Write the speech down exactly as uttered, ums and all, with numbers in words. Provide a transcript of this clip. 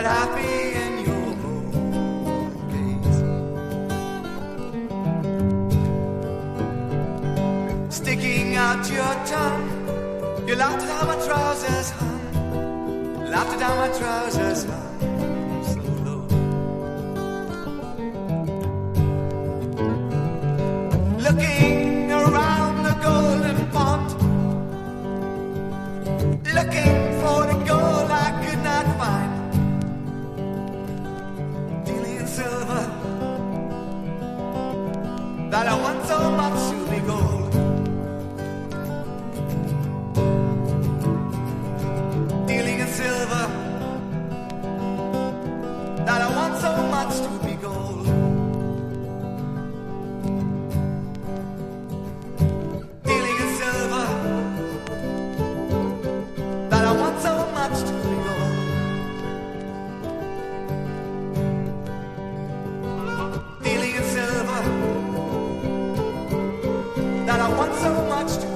but happy in your own gaze. Sticking out your tongue, you laughed at how my trousers hung, laughed at how my trousers hung so low. Looking around the golden pond, looking for the gold I could not find, dealing in silver that I want so much to be gold. Dealing in silver that I want so much to be gold. Dealing in silver that I want so much to be gold. Dealing in silver that I want so much to